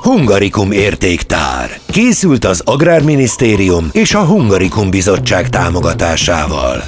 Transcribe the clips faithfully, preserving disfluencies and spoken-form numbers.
Hungarikum értéktár. Készült az Agrárminisztérium és a Hungarikum Bizottság támogatásával.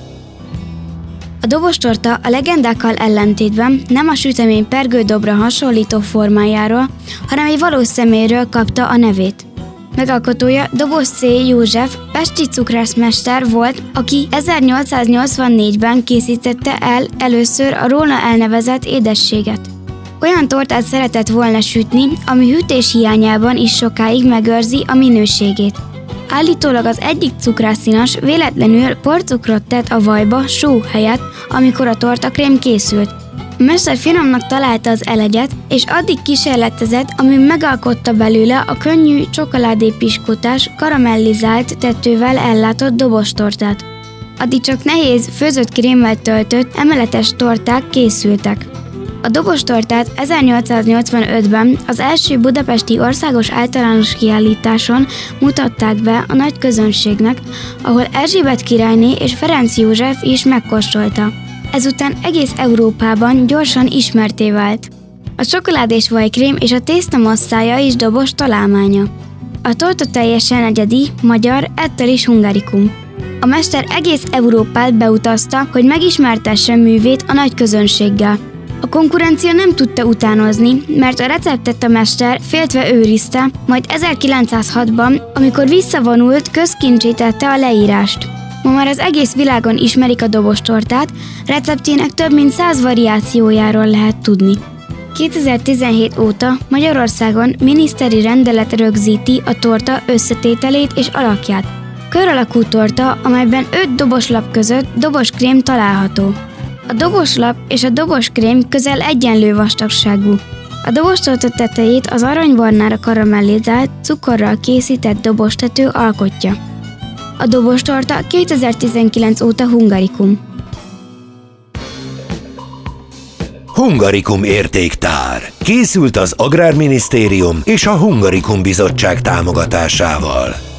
A dobostorta a legendákkal ellentétben nem a sütemény pergődobra hasonlító formájáról, hanem egy valós személyről kapta a nevét. Megalkotója Dobos C. József, pesti cukrászmester volt, aki ezernyolcszáznyolcvannégyben készítette el először a róla elnevezett édességet. Olyan tortát szeretett volna sütni, ami hűtés hiányában is sokáig megőrzi a minőségét. Állítólag az egyik cukrászinas véletlenül porcukrot tett a vajba só helyett, amikor a tortakrém készült. A mester finomnak találta az elegyet, és addig kísérletezett, amíg megalkotta belőle a könnyű csokoládépiskótás, karamellizált tetővel ellátott dobostortát. Addig csak nehéz, főzött krémmel töltött, emeletes torták készültek. A dobostortát ezernyolcszáznyolcvanötben az első budapesti országos általános kiállításon mutatták be a nagy közönségnek, ahol Erzsébet királyné és Ferenc József is megkóstolta. Ezután egész Európában gyorsan ismertté vált. A csokoládés vajkrém és a tészta masszája is dobos találmánya. A torta teljesen egyedi, magyar, ettől is hungarikum. A mester egész Európát beutazta, hogy megismertesse művét a nagy közönséggel. A konkurencia nem tudta utánozni, mert a receptet a mester féltve őrizte, majd ezerkilencszázhatban, amikor visszavonult, közkincsé tette a leírást. Ma már az egész világon ismerik a dobostortát, receptjének több mint száz variációjáról lehet tudni. kétezer-tizenhét óta Magyarországon miniszteri rendelet rögzíti a torta összetételét és alakját. Kör alakú torta, amelyben öt doboslap között doboskrém található. A doboslap és a doboskrém közel egyenlő vastagságú. A dobostorta tetejét az aranybarnára karamellizált, cukorral készített dobostető alkotja. A dobostorta kétezer-tizenkilenc óta hungarikum. Hungarikum értéktár. Készült az Agrárminisztérium és a Hungarikum Bizottság támogatásával.